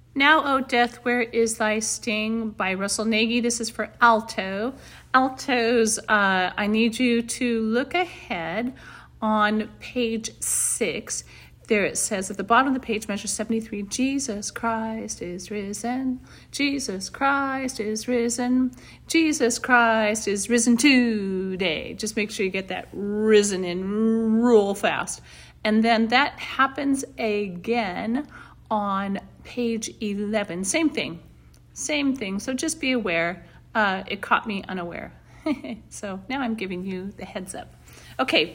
Now, O Death, Where is Thy Sting by Russell Nagy. This is for alto. Altos, I need you to look ahead on page 6. There it says at the bottom of the page, measure 73, Jesus Christ is risen. Jesus Christ is risen. Jesus Christ is risen today. Just make sure you get that risen in real fast. And then that happens again on page 11. Same thing. So just be aware. It caught me unaware. So now I'm giving you the heads up. Okay.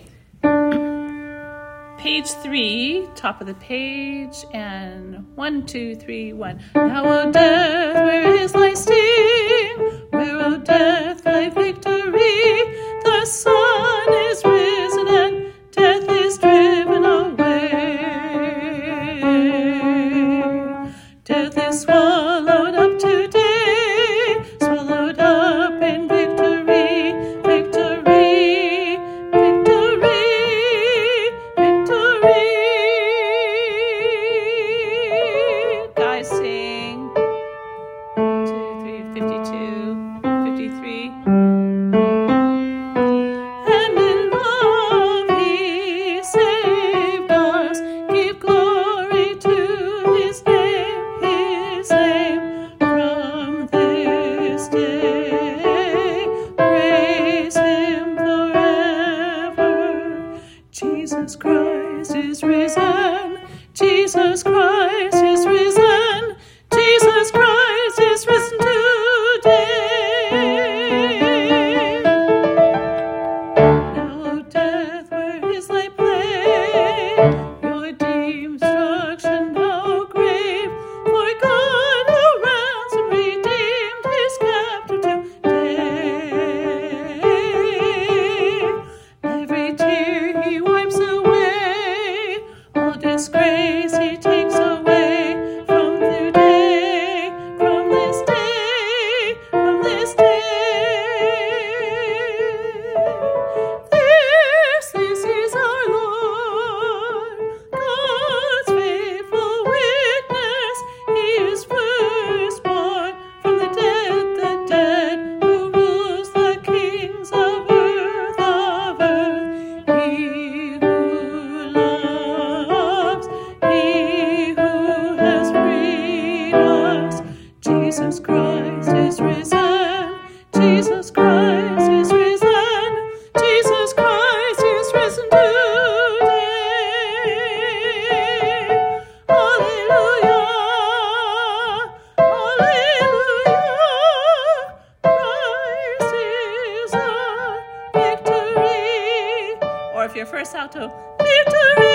Page 3, top of the page, and 1, 2, 3, 1. Now, O death, where is thy sting? Where, O death, thy victory? The sun is risen and death is driven away. Death is swallowed up today, swallowed up in victory, victory, victory, victory. Guys, sing. 2, 3, 52, 53. And in love he saved us. Give glory to his name from this day. Praise him forever. Jesus Christ is risen. Jesus Christ is risen. Jesus Christ is risen today. Now, O death, where is thy plague? Your destruction, no grave. For God, who ransomed, redeemed his captive today. Every tear he wipes away, all disgrace he takes away from today, from this day, from this day. This is our Lord, God's faithful witness. He is firstborn from the dead, who rules the kings of earth, He who loves, He who has freed us. Jesus Christ is risen. Jesus Christ is risen. Jesus Christ is risen today. Hallelujah. Hallelujah. Christ is our victory. Or if you're first alto, victory.